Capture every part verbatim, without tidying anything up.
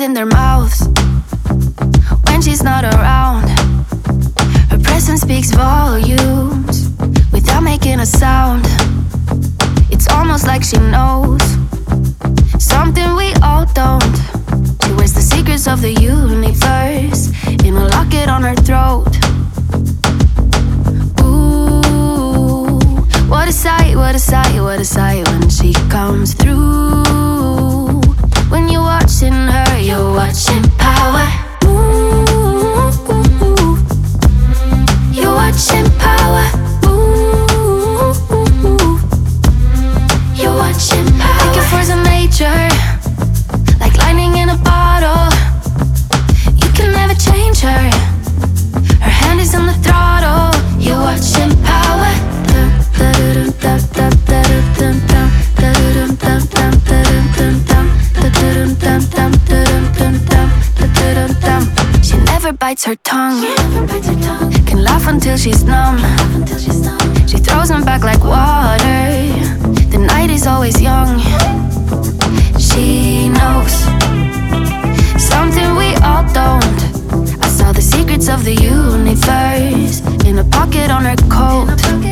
in their mouths when she's not around. Her presence speaks volumes without making a sound. It's almost like she knows something we all don't. She wears the secrets of the universe in a locket on her throat. Ooh, what a sight, what a sight, what a sight when she comes through. When you're watching her, you're watching power. Ooh, you're watching power. Ooh, you're watching power. Like a force of nature, like lightning in a bottle. You can never change her. Her hand is on the throttle. You're watching power. She never bites her tongue. Can laugh until she's numb. She throws them back like water. The night is always young. She knows something we all don't. I saw the secrets of the universe in a pocket on her coat.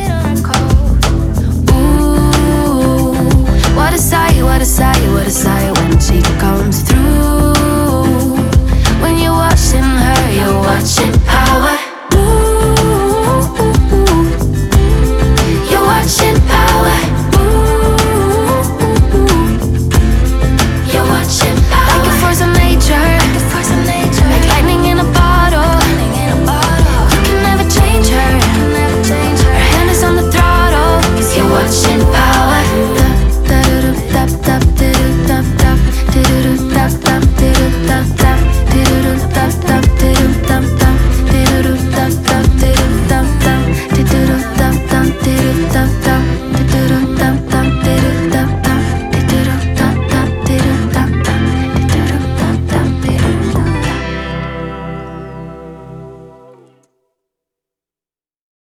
Ooh, what a sight, what a sight, what a sight when she comes through. When you're watching her, you're watching